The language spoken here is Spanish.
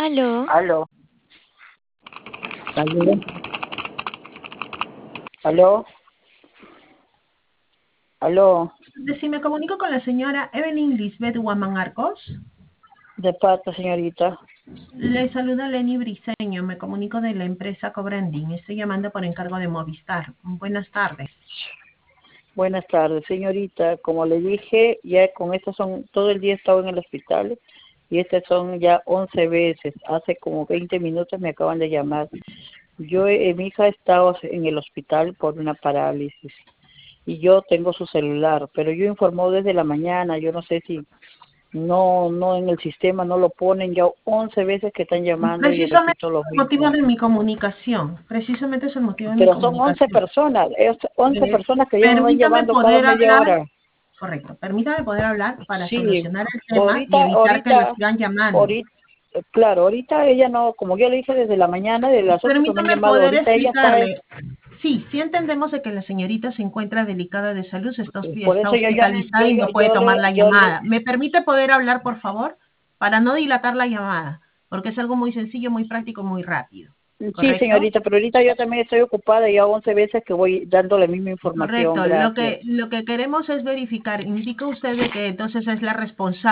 Aló, Aló, aló, aló, aló, Si me comunico con la señora Evelyn Lisbeth Guamán Arcos, de parte, señorita. le saluda Lenny Briceño, me comunico de la empresa Cobranding, estoy llamando por encargo de Movistar. Buenas tardes. Buenas tardes, señorita. Como le dije, ya con estas todo el día he estado en el hospital y estas son ya 11 veces. Hace como 20 minutos me acaban de llamar. Mi hija ha estado en el hospital por una parálisis y yo tengo su celular, pero yo informó desde la mañana, yo no sé si no en el sistema no lo ponen, ya 11 veces que están llamando y Precisamente repito lo es el motivo mismo. de mi comunicación, precisamente es el motivo de mi Pero son 11 comunicación. personas, 11 personas que ya me van Permítame llamando cada poder media hablar, hora. correcto, permítame poder hablar para Sí, solucionar el tema y ahorita, evitar que lo sigan llamando. ahorita, claro, ahorita ella no, como yo le dije desde la mañana, de las 8 que me han Permítame llamado, poder ahorita ella está, explicarle. Sí entendemos de que la señorita se encuentra delicada de salud, por está eso hospitalizada y no puede tomar la llamada. ¿Me permite poder hablar, por favor? Para no dilatar la llamada, porque es algo muy sencillo, muy práctico, muy rápido. sí, ¿Correcto? señorita, pero ahorita yo también estoy ocupada, ya 11 veces que voy dando la misma información, Correcto. gracias. Lo que queremos es verificar. Indica usted de que entonces es la responsable